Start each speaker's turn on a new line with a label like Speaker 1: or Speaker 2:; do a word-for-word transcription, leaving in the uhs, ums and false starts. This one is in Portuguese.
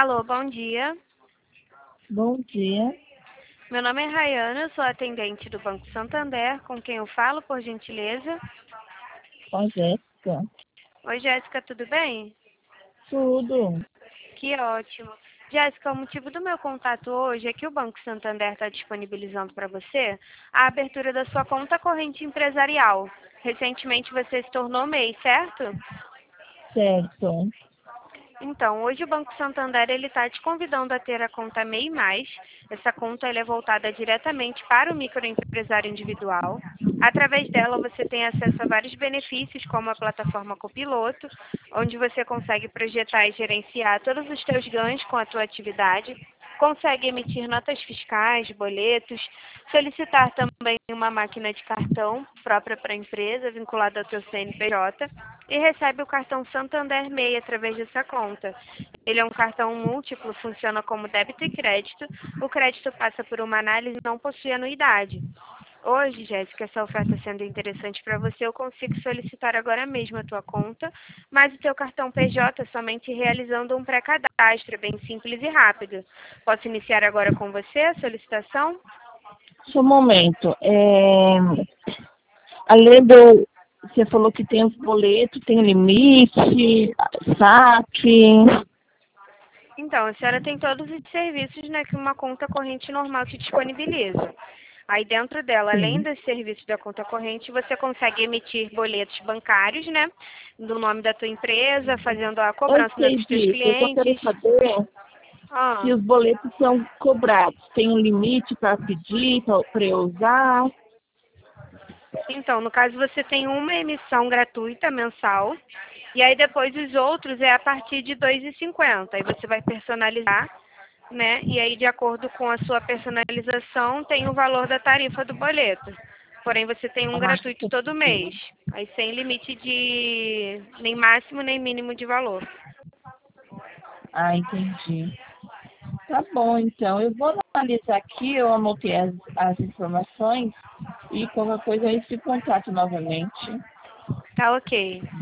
Speaker 1: Alô, bom dia.
Speaker 2: Bom dia,
Speaker 1: Meu nome é Rayana, eu sou atendente do Banco Santander, com quem eu falo, por gentileza.
Speaker 2: com a Jéssica.
Speaker 1: Oi, Jéssica, tudo bem?
Speaker 2: Tudo.
Speaker 1: Que ótimo. Jéssica, o motivo do meu contato hoje é que o Banco Santander está disponibilizando para você a abertura da sua conta corrente empresarial. Recentemente você se tornou M E I, certo?
Speaker 2: Certo.
Speaker 1: Então, hoje o Banco Santander ele está te convidando a ter a conta M E I mais. Essa conta ela é voltada diretamente para o microempresário individual. Através dela você tem acesso a vários benefícios, como a plataforma Copiloto, onde você consegue projetar e gerenciar todos os teus ganhos com a tua atividade, consegue emitir notas fiscais, boletos, solicitar também uma máquina de cartão própria para a empresa, vinculada ao teu C N P J, e recebe o cartão Santander M E I através dessa conta. Ele é um cartão múltiplo, funciona como débito e crédito. O crédito passa por uma análise e não possui anuidade. Hoje, Jéssica, essa oferta sendo interessante para você, eu consigo solicitar agora mesmo a tua conta, mas o teu cartão P J somente realizando um pré-cadastro, bem simples e rápido. Posso iniciar agora com você a solicitação?
Speaker 2: Só um momento. É... Além do. Você falou que tem os boletos, tem limite, saque.
Speaker 1: Então, a senhora tem todos os serviços, né, que uma conta corrente normal te disponibiliza. Aí dentro dela, além
Speaker 2: Sim.
Speaker 1: dos serviços da conta corrente, você consegue emitir boletos bancários, né, no nome da tua empresa, fazendo a
Speaker 2: Eu
Speaker 1: cobrança, né,
Speaker 2: sei
Speaker 1: dos teus
Speaker 2: disso. Eu só quero
Speaker 1: clientes.
Speaker 2: saber
Speaker 1: Ah,
Speaker 2: se os boletos são cobrados. Tem um limite para pedir, para eu usar.
Speaker 1: então, no caso, você tem uma emissão gratuita mensal, e aí depois os outros é a partir de dois e cinquenta. Aí você vai personalizar, né? E aí, de acordo com a sua personalização, tem o valor da tarifa do boleto. Porém, você tem um
Speaker 2: Ah,
Speaker 1: gratuito todo mês, aí sem limite de nem máximo nem mínimo de valor.
Speaker 2: ah, entendi. Tá bom, então. Eu vou analisar aqui, eu anotei as, as informações e qualquer coisa eu entro em contato novamente.
Speaker 1: Tá ok.